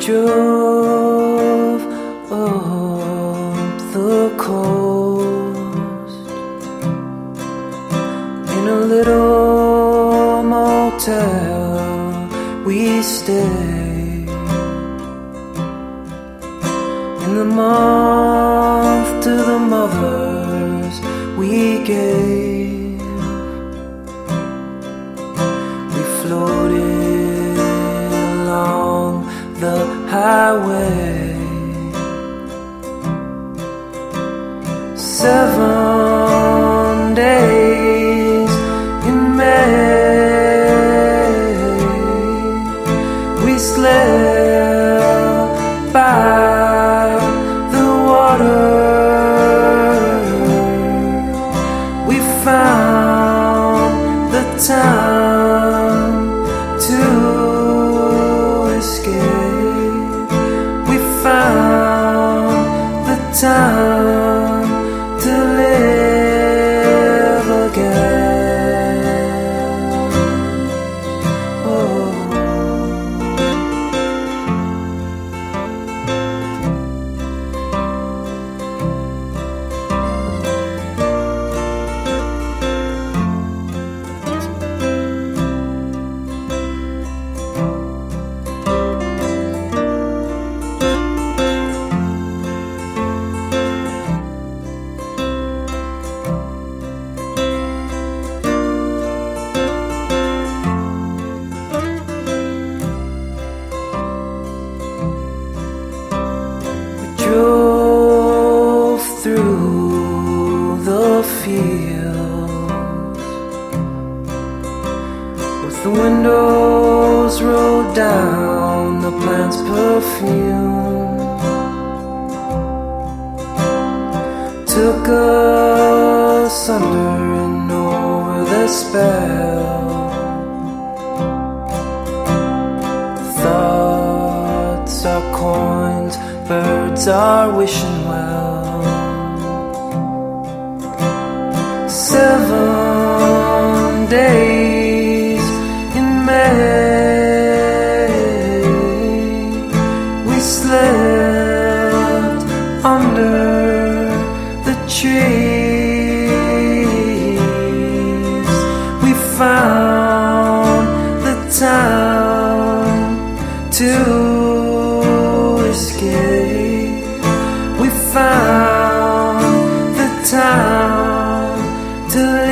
drove up the coast in a little motel we stayed. In the month to the mothers we gave, we floated along the highway. 7 days in May, we slept by the water. We found the time to escape. We found the time to live again. Oh. Drove through the fields with the windows rolled down, the plant's perfume took us under and over the spell. Thoughts are coins, birds are wishing well. 7 days in May, we slept under the trees. We found the time to escape. We found the time to